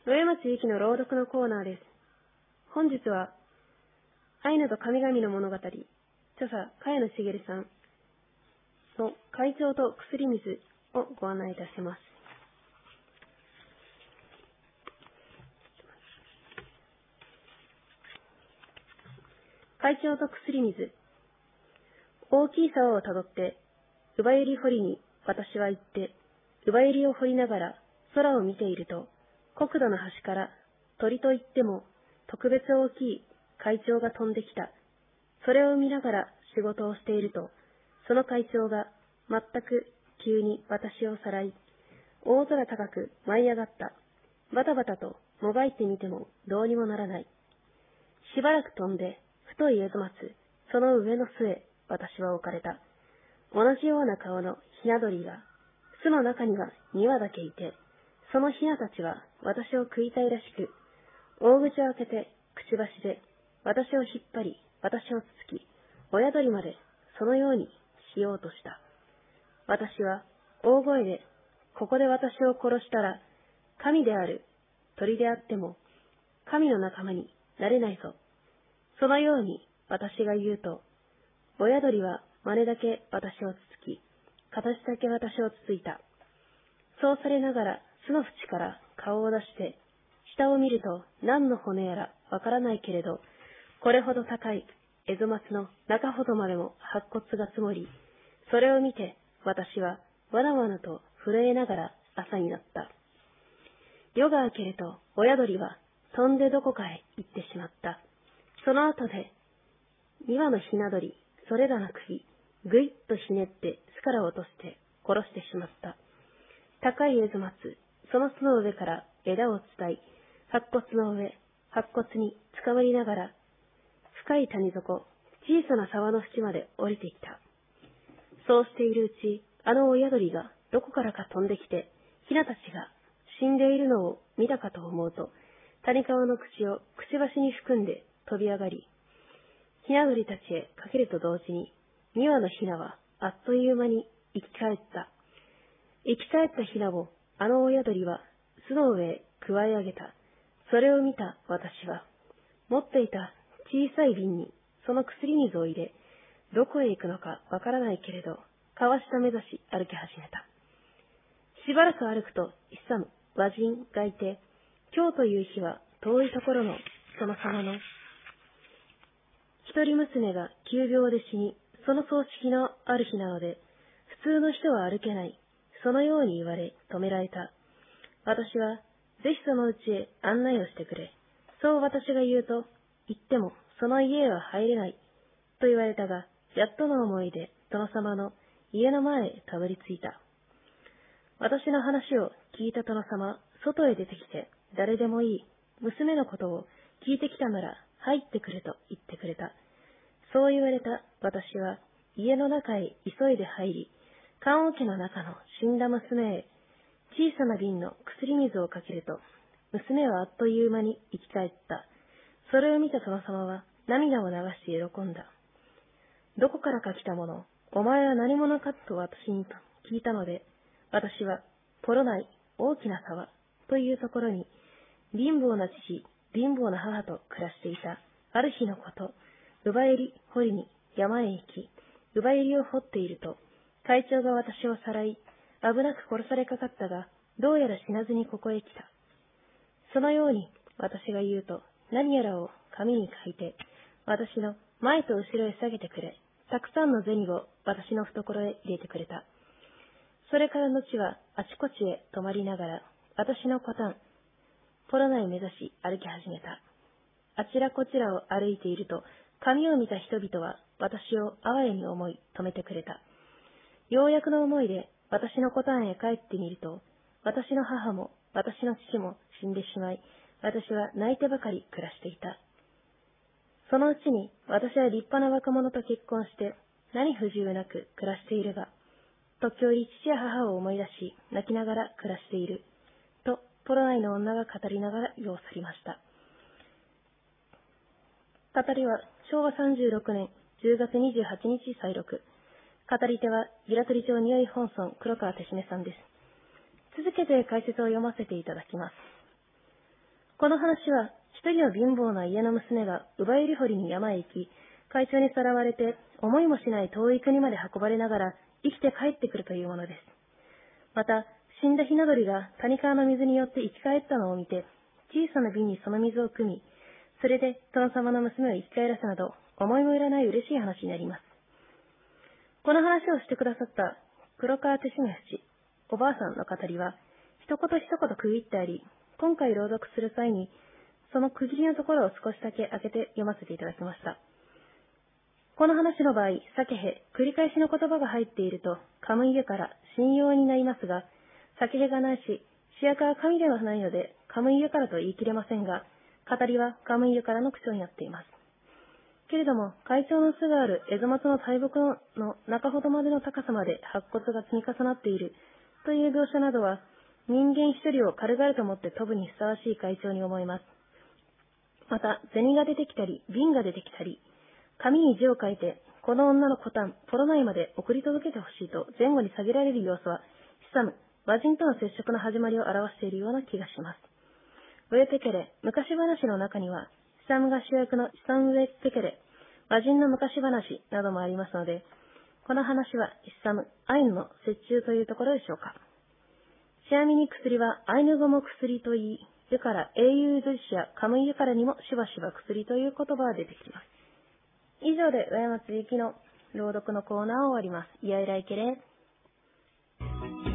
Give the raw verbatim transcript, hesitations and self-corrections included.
野山地域の朗読のコーナーです。本日は、アイヌと神々の物語、著者、茅野茂さんの会長と薬水をご案内いたします。会長と薬水。大きい沢をたどって、乳母百合堀に私は行って、乳母百合を掘りながら空を見ていると、国土の端から鳥といっても特別大きい海鳥が飛んできた。それを見ながら仕事をしていると、その海鳥が全く急に私をさらい、大空高く舞い上がった。バタバタともがいてみてもどうにもならない。しばらく飛んで、太いエゾマツ、その上の巣へ私は置かれた。同じような顔のひな鳥が、巣の中にはに羽だけいて、そのひなたちは私を食いたいらしく、大口を開けてくちばしで私を引っ張り、私をつつき、親鳥までそのようにしようとした。私は大声で、ここで私を殺したら、神である鳥であっても、神の仲間になれないぞ。そのように私が言うと、親鳥は真似だけ私をつつき、形だけ私をつついた。そうされながら巣の縁から顔を出して、下を見ると何の骨やらわからないけれど、これほど高いエゾマツの中ほどまでも白骨が積もり、それを見て私はわなわなと震えながら朝になった。夜が明けると親鳥は飛んでどこかへ行ってしまった。その後でに羽のひな鳥、それらの首、ぐいっとひねって巣から落として殺してしまった。高いエゾマツ、その巣の上から枝を伝い、白骨の上、白骨に捕まりながら、深い谷底、小さな沢の縁まで降りていった。そうしているうち、あの親鳥がどこからか飛んできて、ひなたちが死んでいるのを見たかと思うと、谷川の口をくちばしに含んで飛び上がり、ひな鳥たちへかけると同時に、に羽のひなはあっという間に生き返った。生き返ったひなをあの親鳥は巣の上へくわえ上げた。それを見た私は、持っていた小さい瓶にその薬水を入れ、どこへ行くのかわからないけれど、川下目指し歩き始めた。しばらく歩くと、勇む和人がいて、今日という日は遠いところのその様の一人娘が急病で死に、その葬式のある日なので、普通の人は歩けない。そのように言われ、止められた。私は、ぜひその家へ案内をしてくれ。そう私が言うと、言っても、その家へは入れない。と言われたが、やっとの思いで、殿様の家の前へたどり着いた。私の話を聞いた殿様、外へ出てきて、誰でもいい、娘のことを聞いてきたなら、入ってくれと言ってくれた。そう言われた私は、家の中へ急いで入り、棺桶の中の死んだ娘へ、小さな瓶の薬水をかけると、娘はあっという間に生き返った。それを見た殿様は涙を流して喜んだ。どこからか来たもの、お前は何者かと私に聞いたので、私はポロ内大きな沢というところに、貧乏な父、貧乏な母と暮らしていた。ある日のこと、乳母百合掘りに山へ行き、乳母百合を掘っていると、会長が私をさらい、危なく殺されかかったが、どうやら死なずにここへ来た。そのように私が言うと、何やらを紙に書いて、私の前と後ろへ下げてくれ、たくさんの銭を私の懐へ入れてくれた。それから後はあちこちへ泊まりながら、私のコタン、ポロナイ目指し歩き始めた。あちらこちらを歩いていると、紙を見た人々は私を哀れに思い止めてくれた。ようやくの思いで私のコタンへ帰ってみると、私の母も私の父も死んでしまい、私は泣いてばかり暮らしていた。そのうちに私は立派な若者と結婚して何不自由なく暮らしているが、時折父や母を思い出し泣きながら暮らしている、とポロナイの女が語りながら世を去りました。語りはしょうわさんじゅうろくねんじゅうがつにじゅうはちにち再録。語り手は平取町匂い本村黒川手締さんです。続けて解説を読ませていただきます。 この話は、一人の貧乏な家の娘が乳母入り掘りに山へ行き、会長にさらわれて、思いもしない遠い国まで運ばれながら、生きて帰ってくるというものです。また、死んだひな鳥が谷川の水によって生き返ったのを見て、小さな瓶にその水を汲み、それで殿様の娘を生き返らすなど、思いもよらない嬉しい話になります。この話をしてくださった黒川手締淵、おばあさんの語りは、一言一言区切ってあり、今回朗読する際に、その区切りのところを少しだけ開けて読ませていただきました。この話の場合、避けへ、繰り返しの言葉が入っていると、カムイエから信用になりますが、避けへがないし、主役は神ではないので、カムイエからと言い切れませんが、語りはカムイエからの口調になっています。けれども、会長の巣がある蝦夷松の大木の中ほどまでの高さまで白骨が積み重なっているという描写などは、人間一人を軽々と持って飛ぶにふさわしい会長に思います。また、銭が出てきたり、瓶が出てきたり、紙に字を書いて、この女のコタン、ポロ内まで送り届けてほしいと前後に下げられる様子は、ヒサム、和人との接触の始まりを表しているような気がします。ウェペケレ、昔話の中には、ヒサムが主役のヒサムウェペケレ、和人の昔話などもありますので、この話はヒサム、アイヌの折衷というところでしょうか。ちなみに薬はアイヌ語も薬と言い、湯から英雄寿司やカムイ湯からにもしばしば薬という言葉が出てきます。以上で上松ゆきの朗読のコーナーを終わります。いやいらいけれ。